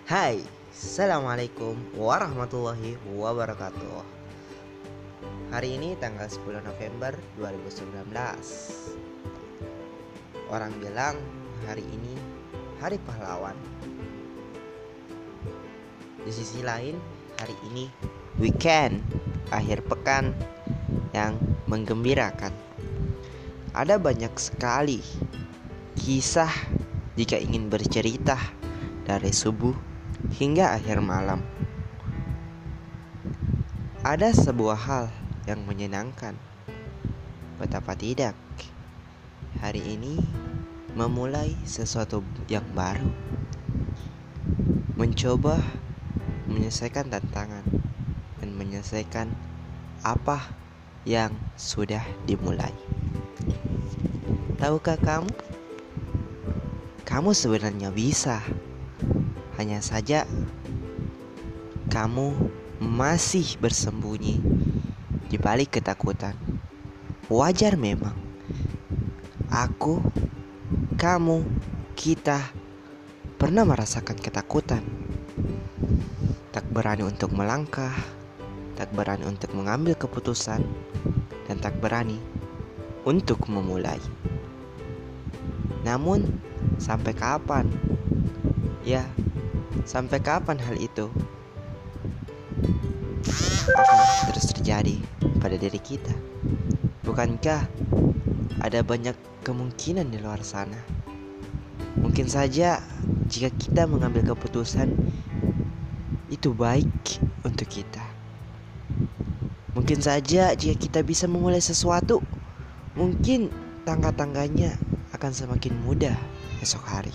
Hai, Assalamualaikum warahmatullahi wabarakatuh. Hari ini tanggal 10 November 2019. Orang bilang hari ini hari pahlawan. Di sisi lain, hari ini weekend, akhir pekan yang menggembirakan. Ada banyak sekali kisah jika ingin bercerita dari subuh hingga akhir malam. Ada sebuah hal yang menyenangkan. Betapa tidak, hari ini memulai sesuatu yang baru. Mencoba menyelesaikan tantangan dan menyelesaikan apa yang sudah dimulai. Tahukah kamu? Kamu sebenarnya bisa. Hanya saja kamu masih bersembunyi di balik ketakutan. Wajar memang. Aku, kamu, kita pernah merasakan ketakutan. Tak berani untuk melangkah, tak berani untuk mengambil keputusan, dan tak berani untuk memulai. Namun, sampai kapan? Ya, sampai kapan hal itu akan terus terjadi pada diri kita? Bukankah ada banyak kemungkinan di luar sana? Mungkin saja jika kita mengambil keputusan itu baik untuk kita. Mungkin saja jika kita bisa memulai sesuatu, mungkin tangga-tangganya akan semakin mudah esok hari.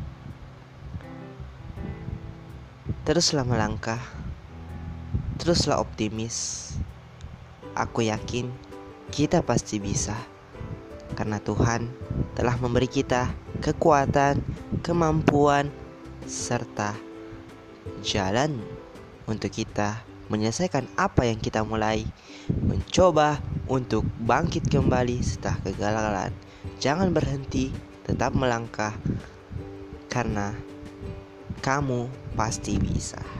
Teruslah melangkah, teruslah optimis. Aku yakin kita pasti bisa, karena Tuhan telah memberi kita kekuatan, kemampuan, serta jalan untuk kita menyelesaikan apa yang kita mulai. Mencoba untuk bangkit kembali setelah kegagalan. Jangan berhenti, tetap melangkah, karena kamu pasti bisa.